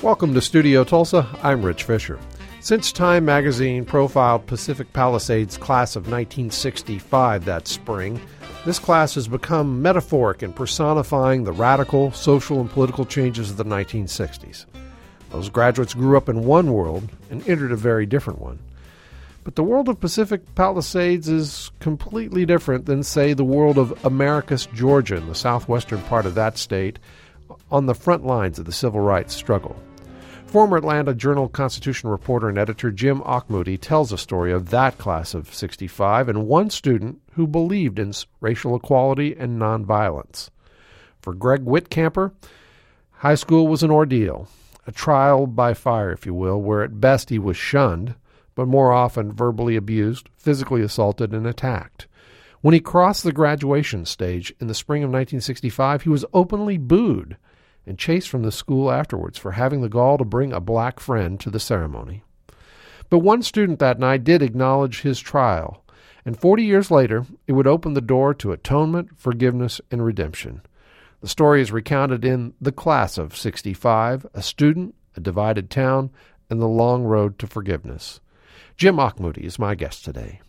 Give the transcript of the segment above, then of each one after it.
Welcome to Studio Tulsa. I'm Rich Fisher. Since Time magazine profiled Pacific Palisades class of 1965 that spring, this class has become metaphoric in personifying the radical social and political changes of the 1960s. Those graduates grew up in one world and entered a very different one. But the world of Pacific Palisades is completely different than, say, the world of Americus, Georgia, in the southwestern part of that state, on the front lines of the civil rights struggle. Former Atlanta Journal-Constitution reporter and editor Jim Auchmuty tells a story of that class of 65 and one student who believed in racial equality and nonviolence. For Greg Whitcamper, high school was an ordeal, a trial by fire, if you will, where at best he was shunned, but more often verbally abused, physically assaulted, and attacked. When he crossed the graduation stage in the spring of 1965, he was openly booed and chased from the school afterwards for having the gall to bring a black friend to the ceremony. But one student that night did acknowledge his trial, and 40 years later, it would open the door to atonement, forgiveness, and redemption. The story is recounted in The Class of 65, A Student, A Divided Town, and The Long Road to Forgiveness. Jim Auchmuty is my guest today.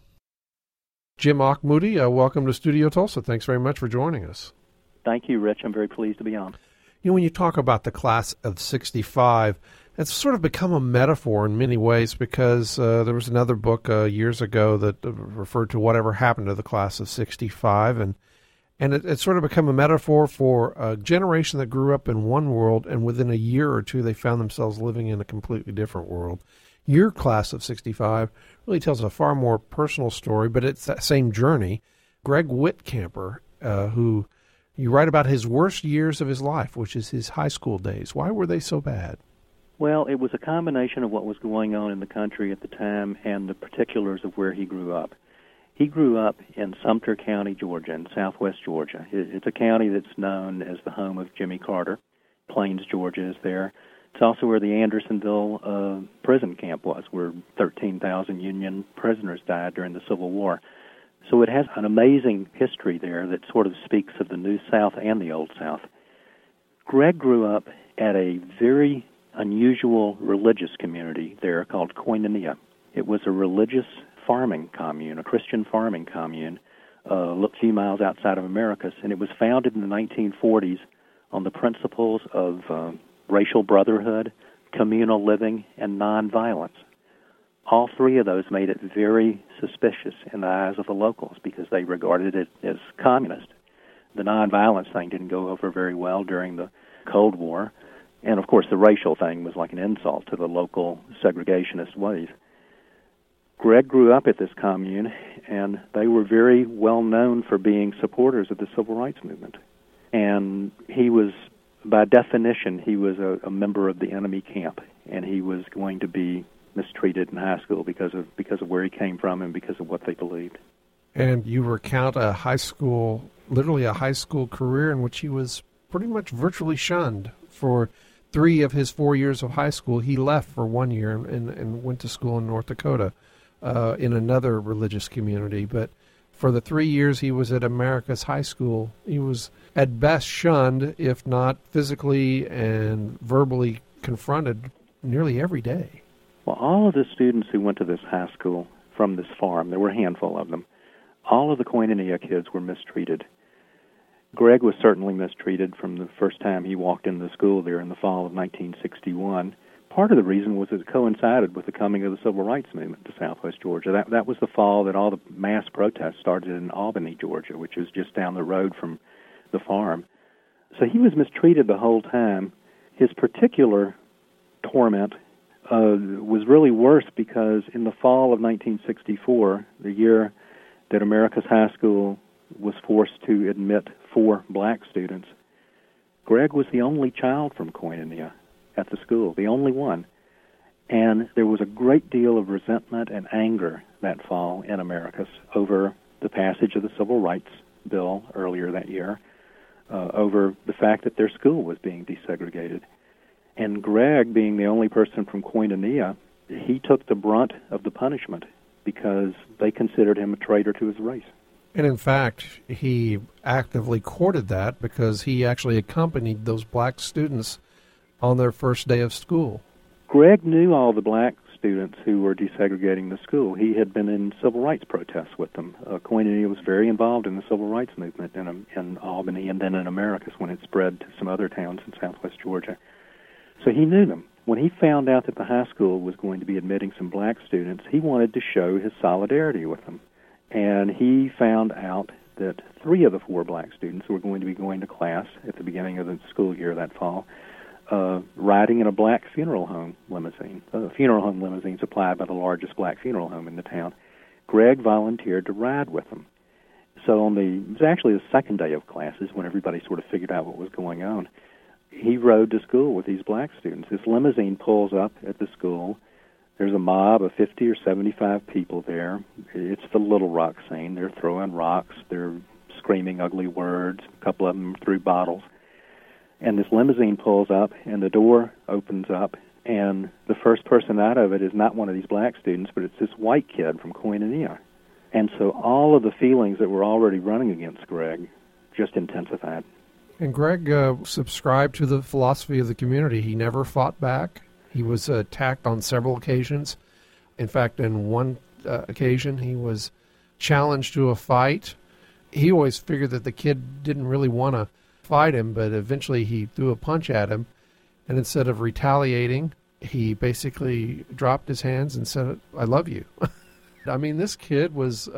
Jim Auchmuty, welcome to Studio Tulsa. Thanks very much for joining us. Thank you, Rich. I'm very pleased to be on. You know, when you talk about the class of 65, it's sort of become a metaphor in many ways because there was another book years ago that referred to whatever happened to the class of 65, and it's sort of become a metaphor for a generation that grew up in one world, and within a year or two they found themselves living in a completely different world. Your class of 65 really tells a far more personal story, but it's that same journey. Greg Whitcamper, who you write about his worst years of his life, which is his high school days. Why were they so bad? Well, it was a combination of what was going on in the country at the time and the particulars of where he grew up. He grew up in Sumter County, Georgia, in southwest Georgia. It's a county that's known as the home of Jimmy Carter. Plains, Georgia is there. It's also where the Andersonville prison camp was, where 13,000 Union prisoners died during the Civil War. So it has an amazing history there that sort of speaks of the New South and the Old South. Greg grew up at a very unusual religious community there called Koinonia. It was a religious farming commune, a Christian farming commune, a few miles outside of Americus, and it was founded in the 1940s on the principles of racial brotherhood, communal living, and nonviolence. All three of those made it very suspicious in the eyes of the locals because they regarded it as communist. The nonviolence thing didn't go over very well during the Cold War, and of course the racial thing was like an insult to the local segregationist ways. Greg grew up at this commune, and they were very well known for being supporters of the Civil Rights Movement. And he was, by definition, he was a member of the enemy camp, and he was going to be mistreated in high school because of where he came from and because of what they believed. And you recount literally a high school career in which he was pretty much virtually shunned. For 3 of his 4 years of high school, he left for 1 year and went to school in North Dakota in another religious community. But for the 3 years he was at Americus High School, he was at best shunned, if not physically and verbally confronted nearly every day. Well, all of the students who went to this high school from this farm, there were a handful of them, all of the Koinonia kids were mistreated. Greg was certainly mistreated from the first time he walked into the school there in the fall of 1961. Part of the reason was it coincided with the coming of the Civil Rights Movement to southwest Georgia. That was the fall that all the mass protests started in Albany, Georgia, which was just down the road from the farm. So he was mistreated the whole time. His particular torment was really worse because in the fall of 1964, the year that Americus High School was forced to admit 4 black students, Greg was the only child from Koinonia at the school, the only one. And there was a great deal of resentment and anger that fall in Americus over the passage of the Civil Rights Bill earlier that year, over the fact that their school was being desegregated. And Greg, being the only person from Koinonia, he took the brunt of the punishment because they considered him a traitor to his race. And in fact, he actively courted that because he actually accompanied those black students on their first day of school. Greg knew all the black students who were desegregating the school. He had been in civil rights protests with them. Koinonia was very involved in the civil rights movement in Albany and then in Americus when it spread to some other towns in southwest Georgia. So he knew them. When he found out that the high school was going to be admitting some black students, he wanted to show his solidarity with them. And he found out that 3 of the 4 black students were going to be going to class at the beginning of the school year that fall, riding in a black funeral home limousine, a funeral home limousine supplied by the largest black funeral home in the town. Greg volunteered to ride with them. So it was actually the second day of classes when everybody sort of figured out what was going on. He rode to school with these black students. This limousine pulls up at the school. There's a mob of 50 or 75 people there. It's the Little Rock scene. They're throwing rocks. They're screaming ugly words. A couple of them threw bottles. And this limousine pulls up, and the door opens up, and the first person out of it is not one of these black students, but it's this white kid from Koinonia. And so all of the feelings that were already running against Greg just intensified. And Greg subscribed to the philosophy of the community. He never fought back. He was attacked on several occasions. In fact, in one occasion, he was challenged to a fight. He always figured that the kid didn't really want to fight him, but eventually he threw a punch at him. And instead of retaliating, he basically dropped his hands and said, "I love you." I mean, this kid was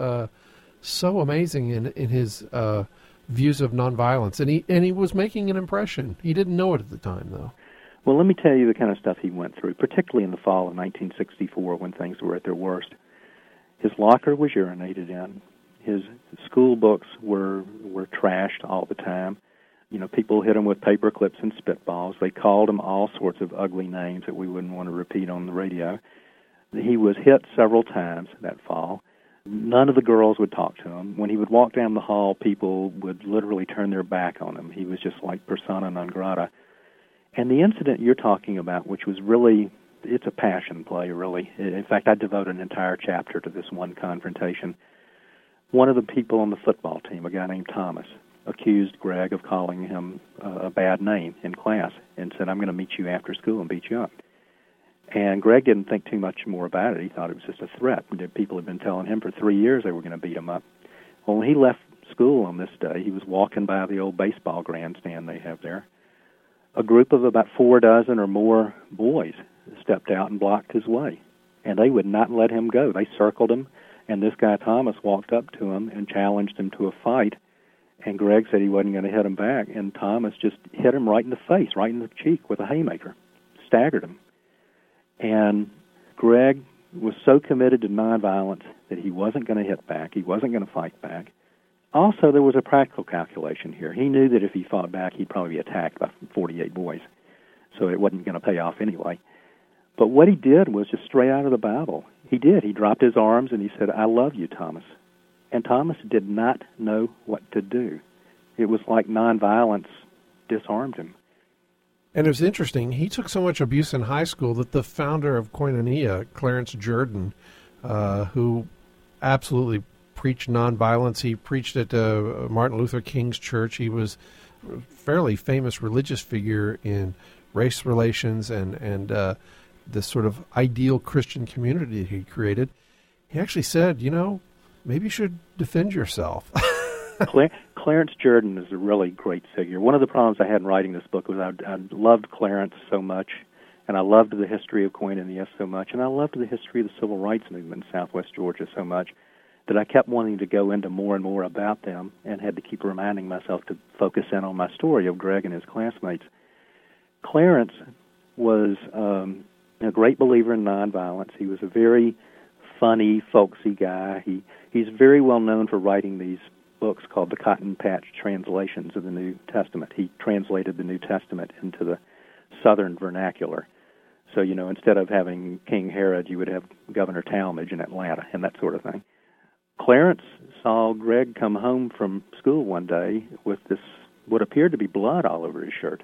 so amazing in his views of nonviolence, and he was making an impression. He didn't know it at the time, though. Well, let me tell you the kind of stuff he went through, particularly in the fall of 1964 when things were at their worst. His locker was urinated in. His school books were trashed all the time. You know, people hit him with paper clips and spitballs. They called him all sorts of ugly names that we wouldn't want to repeat on the radio. He was hit several times that fall. None of the girls would talk to him. When he would walk down the hall, people would literally turn their back on him. He was just like persona non grata. And the incident you're talking about, which was really, it's a passion play, really. In fact, I devote an entire chapter to this one confrontation. One of the people on the football team, a guy named Thomas, accused Greg of calling him a bad name in class and said, "I'm going to meet you after school and beat you up." And Greg didn't think too much more about it. He thought it was just a threat. People had been telling him for 3 years they were going to beat him up. Well, when he left school on this day, he was walking by the old baseball grandstand they have there. A group of about 4 dozen or more boys stepped out and blocked his way, and they would not let him go. They circled him, and this guy Thomas walked up to him and challenged him to a fight, and Greg said he wasn't going to hit him back, and Thomas just hit him right in the face, right in the cheek with a haymaker, staggered him. And Greg was so committed to nonviolence that he wasn't going to hit back, he wasn't going to fight back. Also, there was a practical calculation here. He knew that if he fought back, he'd probably be attacked by 48 boys, so it wasn't going to pay off anyway. But what he did was just straight out of the Bible. He did. He dropped his arms and he said, "I love you, Thomas." And Thomas did not know what to do. It was like nonviolence disarmed him. And it was interesting. He took so much abuse in high school that the founder of Koinonia, Clarence Jordan, who absolutely preached nonviolence, he preached at Martin Luther King's church. He was a fairly famous religious figure in race relations and this sort of ideal Christian community he created. He actually said, maybe you should defend yourself. Clarence Jordan is a really great figure. One of the problems I had in writing this book was I loved Clarence so much, and I loved the history of Koinonia so much, and I loved the history of the civil rights movement in southwest Georgia so much that I kept wanting to go into more and more about them and had to keep reminding myself to focus in on my story of Greg and his classmates. Clarence was a great believer in nonviolence. He was a very funny, folksy guy. He's very well known for writing these books called the Cotton Patch Translations of the New Testament. He translated the New Testament into the Southern vernacular. So, instead of having King Herod, you would have Governor Talmadge in Atlanta and that sort of thing. Clarence saw Greg come home from school one day with what appeared to be blood all over his shirt.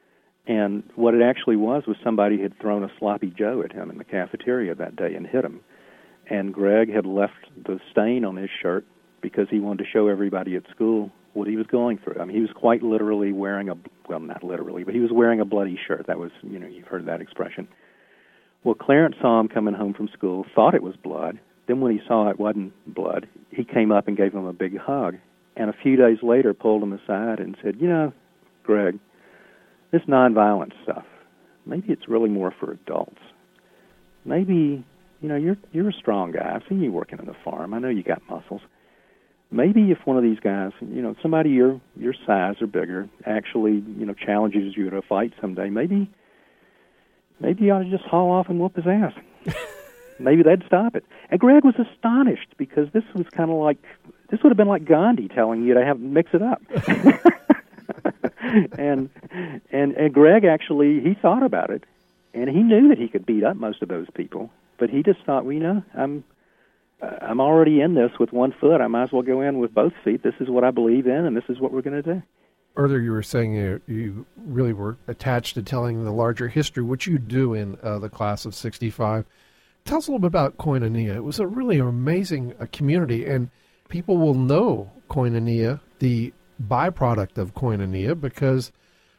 And what it actually was somebody had thrown a sloppy Joe at him in the cafeteria that day and hit him. And Greg had left the stain on his shirt because he wanted to show everybody at school what he was going through. I mean, he was quite literally wearing not literally, but he was wearing a bloody shirt. That was, you've heard that expression. Well, Clarence saw him coming home from school, thought it was blood. Then when he saw it wasn't blood, he came up and gave him a big hug. And a few days later pulled him aside and said, Greg, this nonviolent stuff, maybe it's really more for adults. Maybe, you're a strong guy. I've seen you working on the farm. I know you got muscles. Maybe if one of these guys, somebody your size or bigger, actually, challenges you to a fight someday, maybe you ought to just haul off and whoop his ass. Maybe they'd stop it. And Greg was astonished because this would have been like Gandhi telling you to mix it up. and Greg actually, he thought about it, and he knew that he could beat up most of those people, but he just thought, I'm already in this with one foot. I might as well go in with both feet. This is what I believe in, and this is what we're going to do. Earlier you were saying you really were attached to telling the larger history, which you do in the class of 65. Tell us a little bit about Koinonia. It was a really amazing community, and people will know Koinonia, the byproduct of Koinonia, because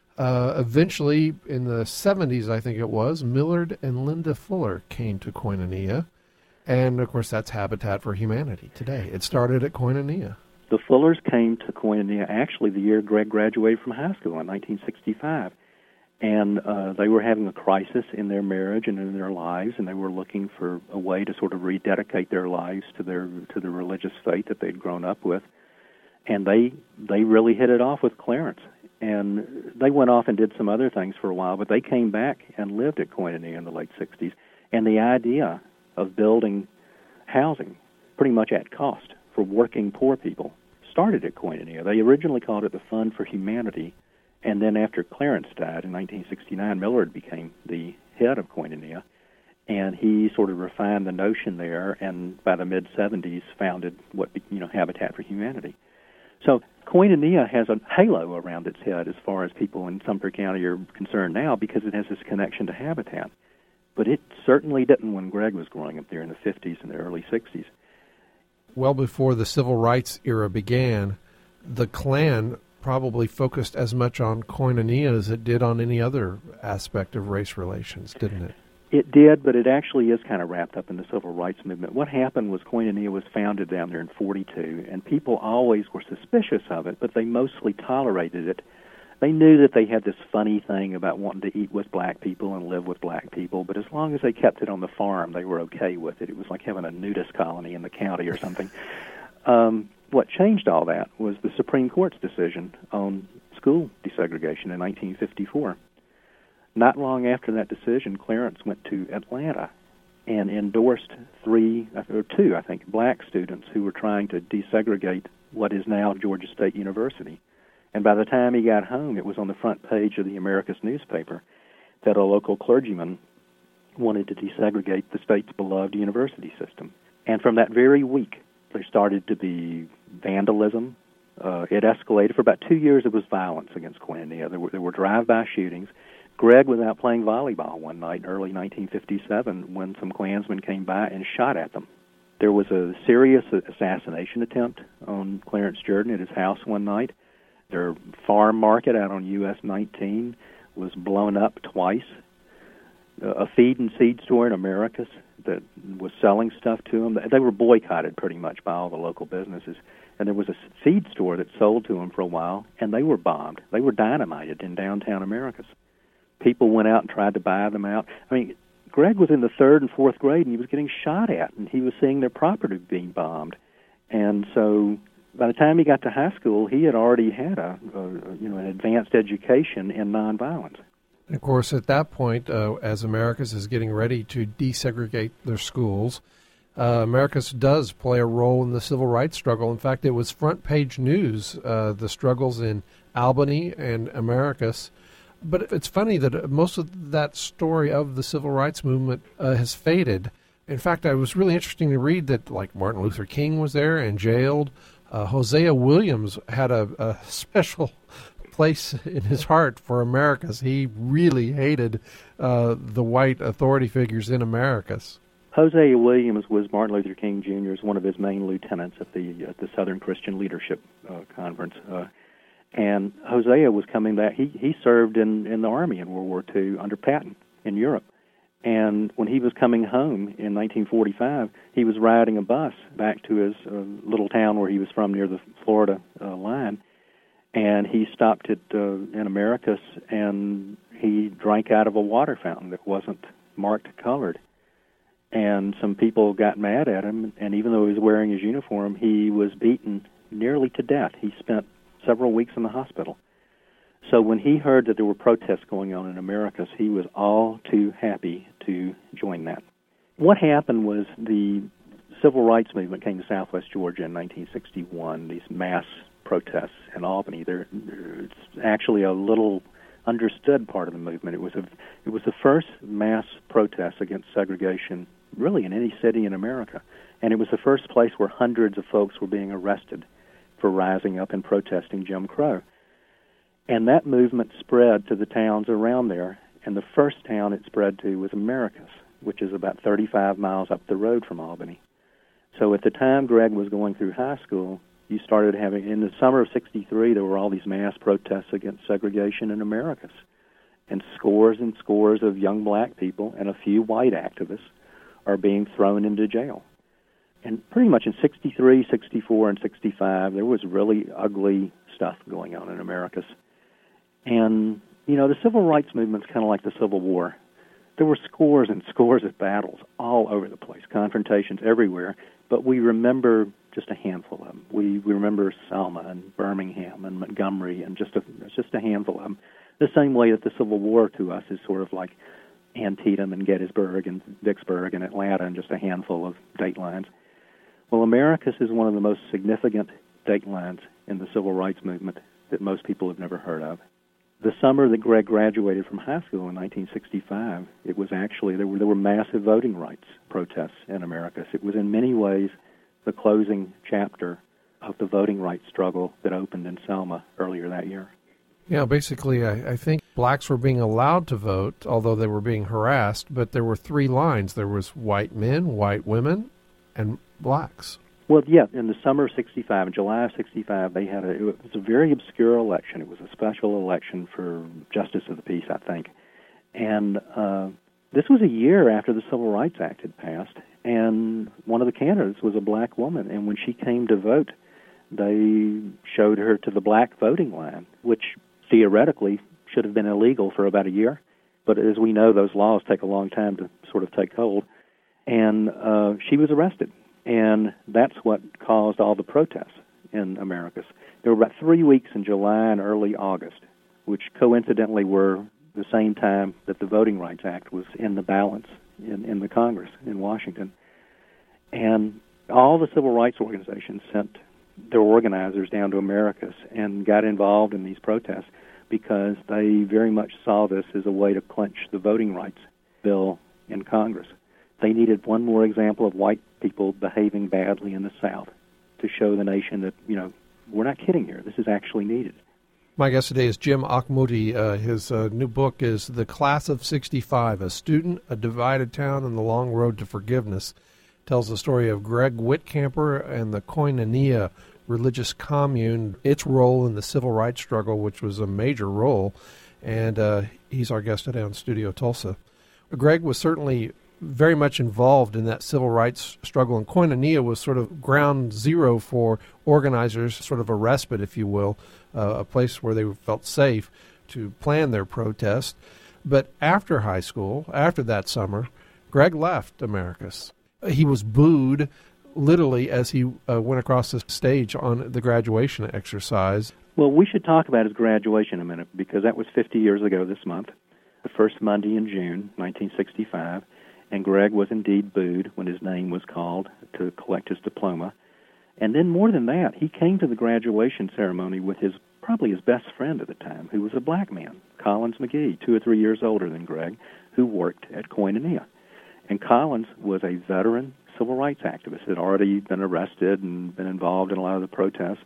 eventually in the 70s, I think it was, Millard and Linda Fuller came to Koinonia, and of course that's Habitat for Humanity today. It started at Koinonia. The Fullers came to Koinonia actually the year Greg graduated from high school in 1965. And they were having a crisis in their marriage and in their lives, and they were looking for a way to sort of rededicate their lives to the religious faith that they'd grown up with. And they really hit it off with Clarence. And they went off and did some other things for a while, but they came back and lived at Koinonia in the late 60s. And the idea of building housing pretty much at cost for working poor people started at Koinonia. They originally called it the Fund for Humanity. And then after Clarence died in 1969, Millard became the head of Koinonia, and he sort of refined the notion there, and by the mid-'70s founded Habitat for Humanity. So Koinonia has a halo around its head as far as people in Sumter County are concerned now because it has this connection to Habitat. But it certainly didn't when Greg was growing up there in the 50s and the early 60s. Well before the civil rights era began, the Klan probably focused as much on Koinonia as it did on any other aspect of race relations, didn't it? It did, but it actually is kind of wrapped up in the civil rights movement. What happened was Koinonia was founded down there in 42, and people always were suspicious of it, but they mostly tolerated it. They knew that they had this funny thing about wanting to eat with black people and live with black people, but as long as they kept it on the farm, they were okay with it. It was like having a nudist colony in the county or something. What changed all that was the Supreme Court's decision on school desegregation in 1954. Not long after that decision, Clarence went to Atlanta and endorsed two, black students who were trying to desegregate what is now Georgia State University. And by the time he got home, it was on the front page of the Americus newspaper that a local clergyman wanted to desegregate the state's beloved university system. And from that very week, there started to be vandalism. It escalated. For about 2 years, there was violence against Koinonia. There were drive-by shootings. Greg was out playing volleyball one night in early 1957 when some Klansmen came by and shot at them. There was a serious assassination attempt on Clarence Jordan at his house one night. Their farm market out on US 19 was blown up twice. A feed and seed store in Americus that was selling stuff to them, they were boycotted pretty much by all the local businesses. And there was a feed store that sold to them for a while, and they were bombed. They were dynamited in downtown Americus. People went out and tried to buy them out. I mean, Greg was in the 3rd and 4th grade, and he was getting shot at, and he was seeing their property being bombed. And so by the time he got to high school, he had already had an advanced education in nonviolence. Of course, at that point, as Americus is getting ready to desegregate their schools, Americus does play a role in the civil rights struggle. In fact, it was front-page news, the struggles in Albany and Americus. But it's funny that most of that story of the civil rights movement has faded. In fact, it was really interesting to read that, like, Martin Luther King was there and jailed. Hosea Williams had a special place in his heart for Americus. He really hated the white authority figures in Americus. Hosea Williams was Martin Luther King Jr.'s one of his main lieutenants at the Southern Christian Leadership Conference. And Hosea was coming back. He served in the Army in World War II under Patton in Europe. And when he was coming home in 1945, he was riding a bus back to his little town where he was from near the Florida line. And he stopped in Americus, and he drank out of a water fountain that wasn't marked colored. And some people got mad at him, and even though he was wearing his uniform, he was beaten nearly to death. He spent several weeks in the hospital. So when he heard that there were protests going on in Americus, he was all too happy to join that. What happened was the civil rights movement came to Southwest Georgia in 1961, these mass protests in Albany. It's actually a little understood part of the movement. It was the first mass protest against segregation really in any city in America. And it was the first place where hundreds of folks were being arrested for rising up and protesting Jim Crow. And that movement spread to the towns around there, and the first town it spread to was Americus, which is about 35 miles up the road from Albany. So at the time Greg was going through high school, you started having, in the summer of '63, there were all these mass protests against segregation in Americus. And scores of young black people and a few white activists are being thrown into jail. And pretty much in '63, '64, and '65, there was really ugly stuff going on in Americus. And, you know, the civil rights movement's kind of like the Civil War. There were scores and scores of battles all over the place, confrontations everywhere, but we remember just a handful of them. We remember Selma and Birmingham and Montgomery and just a handful of them. The same way that the Civil War to us is sort of like Antietam and Gettysburg and Vicksburg and Atlanta and just a handful of date lines. Well, Americus is one of the most significant date lines in the civil rights movement that most people have never heard of. The summer that Greg graduated from high school in 1965, it was actually, there were massive voting rights protests in Americus. It was in many ways the closing chapter of the voting rights struggle that opened in Selma earlier that year. Yeah, basically, I think blacks were being allowed to vote, although they were being harassed, but there were three lines. There was white men, white women, and blacks. Well, yeah, in the summer of '65, in July of '65, it was a very obscure election. It was a special election for Justice of the Peace, I think. And this was a year after the Civil Rights Act had passed, and one of the candidates was a black woman. And when she came to vote, they showed her to the black voting line, which theoretically should have been illegal for about a year. But as we know, those laws take a long time to sort of take hold. And she was arrested. And that's what caused all the protests in Americus. There were about 3 weeks in July and early August, which coincidentally were the same time that the Voting Rights Act was in the balance in the Congress in Washington. And all the civil rights organizations sent their organizers down to Americus and got involved in these protests because they very much saw this as a way to clinch the voting rights bill in Congress. They needed one more example of white people behaving badly in the South to show the nation that, you know, we're not kidding here. This is actually needed. My guest today is Jim Auchmuty. His new book is The Class of '65, A Student, a Divided Town, and the Long Road to Forgiveness. It tells the story of Greg Whitcamper and the Koinonia religious commune, its role in the civil rights struggle, which was a major role. And he's our guest today on Studio Tulsa. Greg was certainly very much involved in that civil rights struggle, and Koinonia was sort of ground zero for organizers, sort of a respite, if you will, a place where they felt safe to plan their protest. But after high school, after that summer, Greg left Americus. He was booed literally as he went across the stage on the graduation exercise. Well, we should talk about his graduation a minute, because that was 50 years ago this month, the first Monday in June, 1965. And Greg was indeed booed when his name was called to collect his diploma. And then more than that, he came to the graduation ceremony with probably his best friend at the time, who was a black man, Collins McGee, 2 or 3 years older than Greg, who worked at Koinonia. And Collins was a veteran civil rights activist, had already been arrested and been involved in a lot of the protests.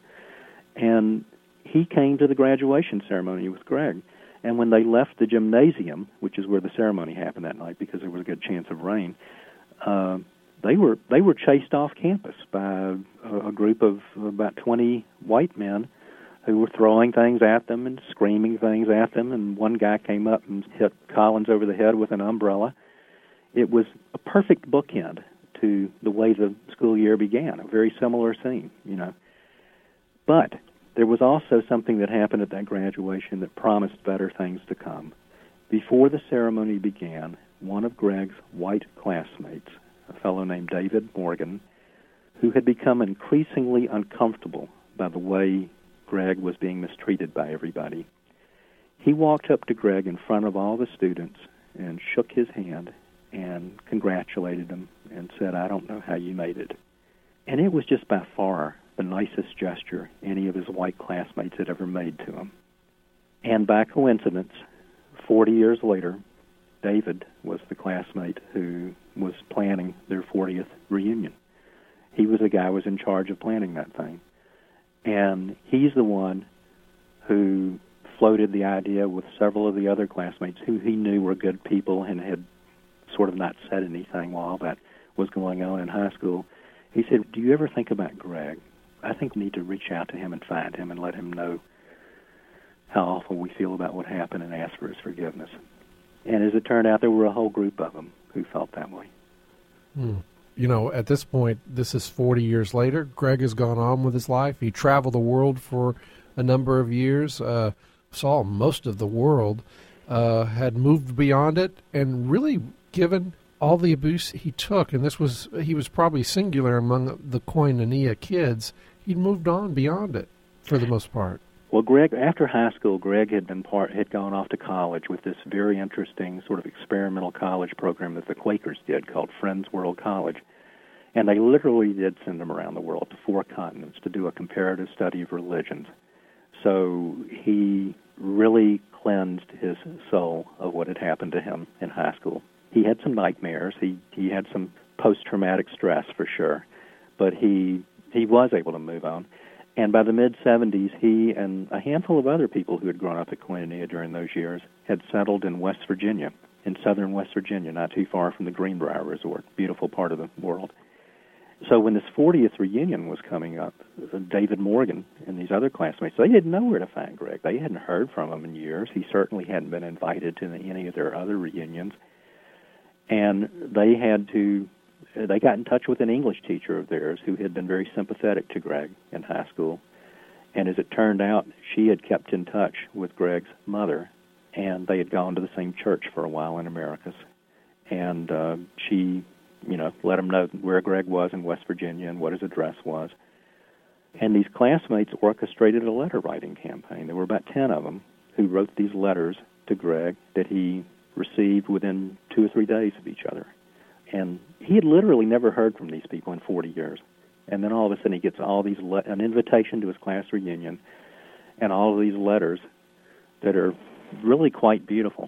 And he came to the graduation ceremony with Greg. And when they left the gymnasium, which is where the ceremony happened that night because there was a good chance of rain, they were chased off campus by a group of about 20 white men who were throwing things at them and screaming things at them, and one guy came up and hit Collins over the head with an umbrella. It was a perfect bookend to the way the school year began, a very similar scene, you know. But there was also something that happened at that graduation that promised better things to come. Before the ceremony began, one of Greg's white classmates, a fellow named David Morgan, who had become increasingly uncomfortable by the way Greg was being mistreated by everybody, he walked up to Greg in front of all the students and shook his hand and congratulated him and said, "I don't know how you made it." And it was just by far the nicest gesture any of his white classmates had ever made to him. And by coincidence, 40 years later, David was the classmate who was planning their 40th reunion. He was the guy who was in charge of planning that thing. And he's the one who floated the idea with several of the other classmates who he knew were good people and had sort of not said anything while all that was going on in high school. He said, "Do you ever think about Greg? I think we need to reach out to him and find him and let him know how awful we feel about what happened and ask for his forgiveness." And as it turned out, there were a whole group of them who felt that way. You know, at this point, this is 40 years later. Greg has gone on with his life. He traveled the world for a number of years, saw most of the world, had moved beyond it, and really given all the abuse he took, and he was probably singular among the Koinonia kids, he'd moved on beyond it for the most part. Well, Greg, after high school, Greg had gone off to college with this very interesting sort of experimental college program that the Quakers did called Friends World College. And they literally did send him around the world to 4 continents to do a comparative study of religions. So he really cleansed his soul of what had happened to him in high school. He had some nightmares. He had some post-traumatic stress for sure, but he was able to move on. And by the mid-'70s, he and a handful of other people who had grown up at Koinonia during those years had settled in West Virginia, in southern West Virginia, not too far from the Greenbrier Resort, beautiful part of the world. So when this 40th reunion was coming up, David Morgan and these other classmates, they didn't know where to find Greg. They hadn't heard from him in years. He certainly hadn't been invited to any of their other reunions. And they got in touch with an English teacher of theirs who had been very sympathetic to Greg in high school. And as it turned out, she had kept in touch with Greg's mother, and they had gone to the same church for a while in Americus. And she, let him know where Greg was in West Virginia and what his address was. And these classmates orchestrated a letter-writing campaign. There were about 10 of them who wrote these letters to Greg that he received within 2 or 3 days of each other. And he had literally never heard from these people in 40 years. And then all of a sudden he gets all these an invitation to his class reunion and all of these letters that are really quite beautiful.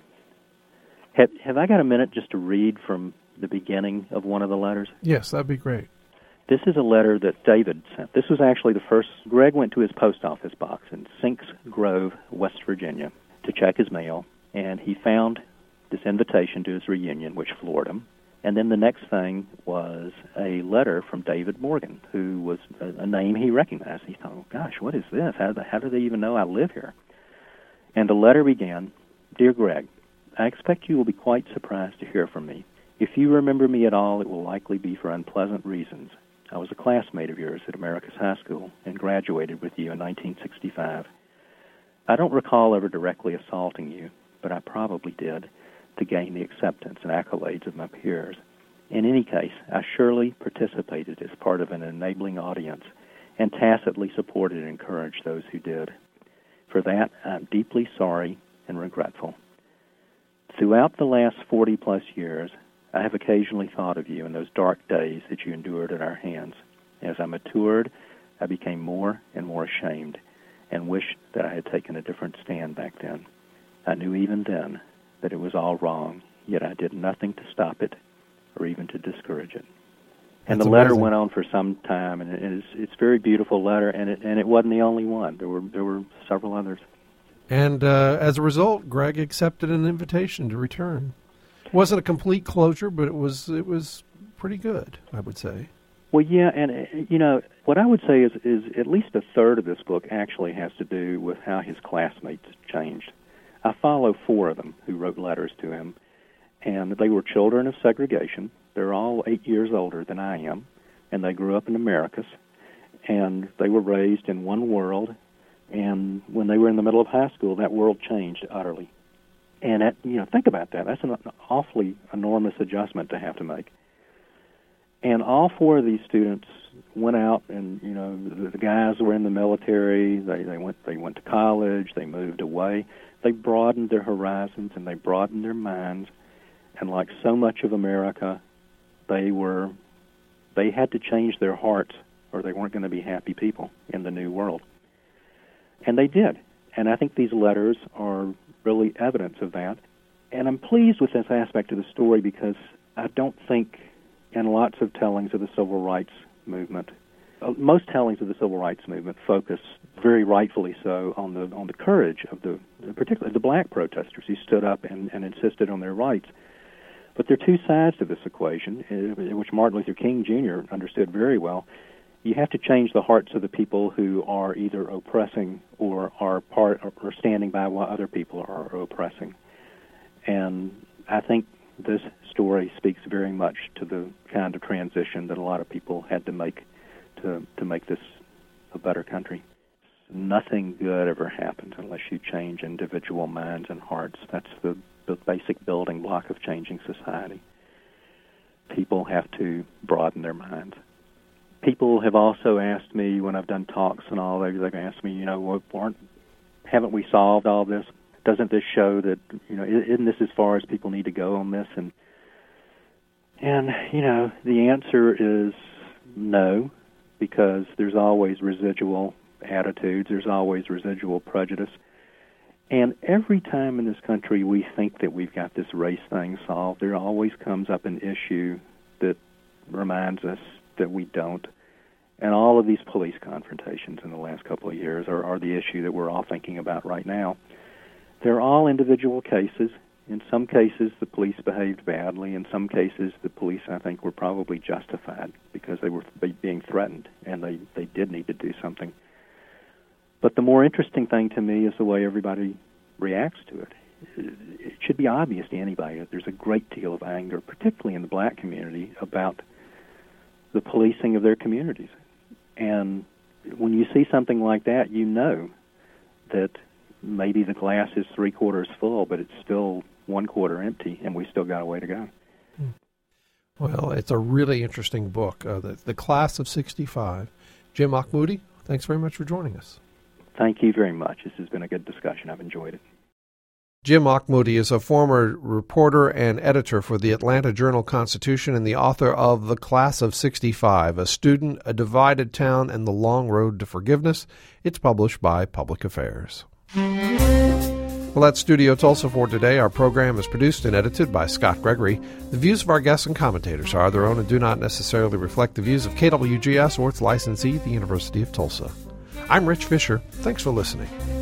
Have I got a minute just to read from the beginning of one of the letters? Yes, that'd be great. This is a letter that David sent. This was actually the first. Greg went to his post office box in Sinks Grove, West Virginia, to check his mail, and he found this invitation to his reunion, which floored him. And then the next thing was a letter from David Morgan, who was a name he recognized. He thought, oh, gosh, what is this? How do they even know I live here? And the letter began, Dear Greg, I expect you will be quite surprised to hear from me. If you remember me at all, it will likely be for unpleasant reasons. I was a classmate of yours at Americus High School and graduated with you in 1965. I don't recall ever directly assaulting you, but I probably did, to gain the acceptance and accolades of my peers. In any case, I surely participated as part of an enabling audience and tacitly supported and encouraged those who did. For that, I'm deeply sorry and regretful. Throughout the last 40-plus years, I have occasionally thought of you in those dark days that you endured at our hands. As I matured, I became more and more ashamed and wished that I had taken a different stand back then. I knew even then that it was all wrong, yet I did nothing to stop it or even to discourage it. And That's the letter amazing. went on for some time, and it's a very beautiful letter, and it wasn't the only one. There were several others. And as a result, Greg accepted an invitation to return. It wasn't a complete closure, but it was pretty good, I would say. Well, yeah, and, what I would say is at least a third of this book actually has to do with how his classmates changed. I follow 4 of them who wrote letters to him, and they were children of segregation. They're all 8 years older than I am, and they grew up in Americus, and they were raised in one world, and when they were in the middle of high school, that world changed utterly. And, think about that. That's an awfully enormous adjustment to have to make. And all 4 of these students went out, and the guys were in the military. They went to college. They moved away. They broadened their horizons and they broadened their minds. And like so much of America, they had to change their hearts, or they weren't going to be happy people in the new world. And they did. And I think these letters are really evidence of that. And I'm pleased with this aspect of the story because I don't think in lots of tellings of the civil rights movement, most tellings of the civil rights movement focus very rightfully so on the courage of particularly the black protesters who stood up and insisted on their rights. But there are 2 sides to this equation, which Martin Luther King Jr. understood very well. You have to change the hearts of the people who are either oppressing or are or standing by while other people are oppressing. And I think this story speaks very much to the kind of transition that a lot of people had to make to make this a better country. Nothing good ever happens unless you change individual minds and hearts. That's the basic building block of changing society. People have to broaden their minds. People have also asked me when I've done talks and all, they've asked me, haven't we solved all this? Doesn't this show that, isn't this as far as people need to go on this? And the answer is no, because there's always residual attitudes, there's always residual prejudice. And every time in this country we think that we've got this race thing solved, there always comes up an issue that reminds us that we don't. And all of these police confrontations in the last couple of years are the issue that we're all thinking about right now. They're all individual cases. In some cases, the police behaved badly. In some cases, the police, I think, were probably justified because they were being threatened, and they did need to do something. But the more interesting thing to me is the way everybody reacts to it. It should be obvious to anybody that there's a great deal of anger, particularly in the black community, about the policing of their communities. And when you see something like that, you know that maybe the glass is 3/4 full, but it's still 1/4 empty, and we still got a way to go. Well, it's a really interesting book, the Class of 65. Jim Auchmuty, thanks very much for joining us. Thank you very much. This has been a good discussion. I've enjoyed it. Jim Auchmuty is a former reporter and editor for the Atlanta Journal-Constitution and the author of The Class of 65, A Student, A Divided Town, and the Long Road to Forgiveness. It's published by Public Affairs. Well, that's Studio Tulsa for today. Our program is produced and edited by Scott Gregory. The views of our guests and commentators are their own and do not necessarily reflect the views of KWGS or its licensee, the University of Tulsa. I'm Rich Fisher. Thanks for listening.